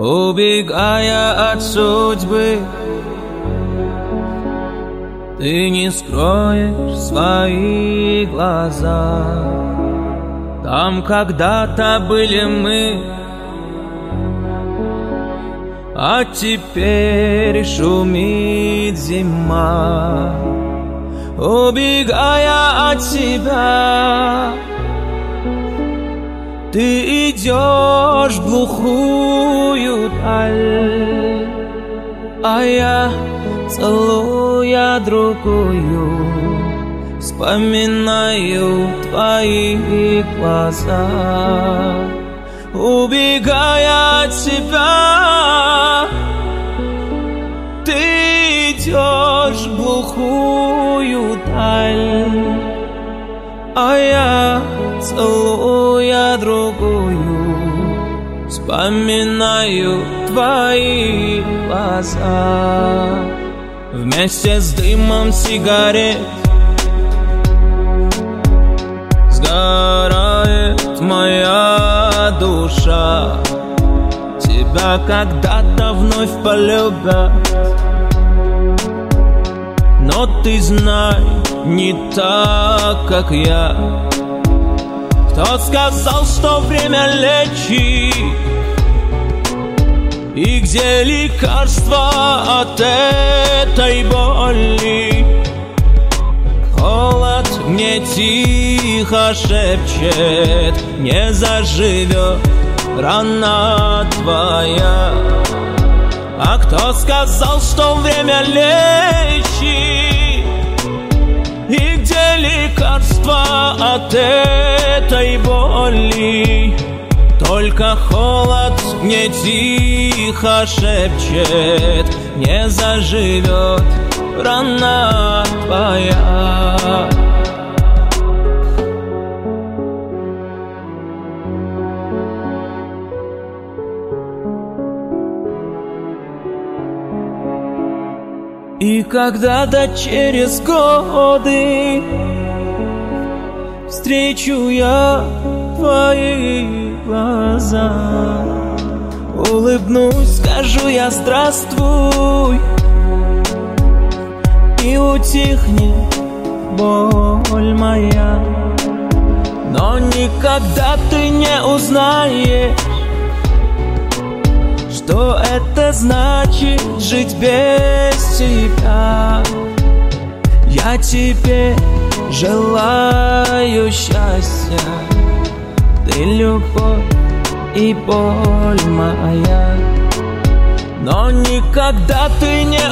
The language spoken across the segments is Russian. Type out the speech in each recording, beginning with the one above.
убегая от судьбы. Ты не скроешь свои глаза. Там когда-то были мы, а теперь шумит зима. Убегая от себя, ты идешь в глухую даль, а я, целуя другую, вспоминаю твои глаза. Убегая от себя, ты идешь в глухую даль, а я, целуя другую, вспоминаю твои глаза. Вместе с дымом сигарет сгорает моя душа. Тебя когда-то вновь полюбят, но ты знай, не так, как я. Кто сказал, что время лечит? И где лекарство от этой боли? Холод мне тихо шепчет: не заживет рана твоя. А кто сказал, что время лечит? И где лекарство от этой боли? Только холод мне тихо шепчет: не заживет рана твоя. И когда-то через годы встречу я твои глаза, улыбнусь, скажу я здравствуй, и утихнет боль моя. Но никогда ты не узнаешь, что это значит жить без тебя. Я тебе желаю счастья, ты любовь и боль моя. Но никогда ты не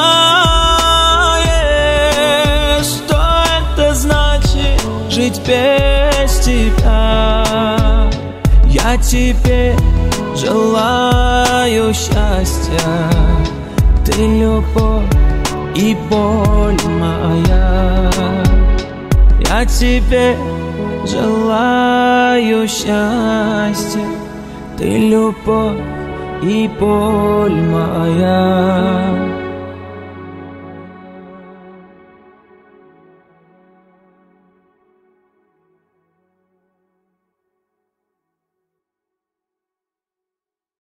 узнаешь, что это значит жить без тебя. Я тебе желаю счастья, ты любовь и боль моя. Я тебе желаю счастья, ты любовь и боль моя.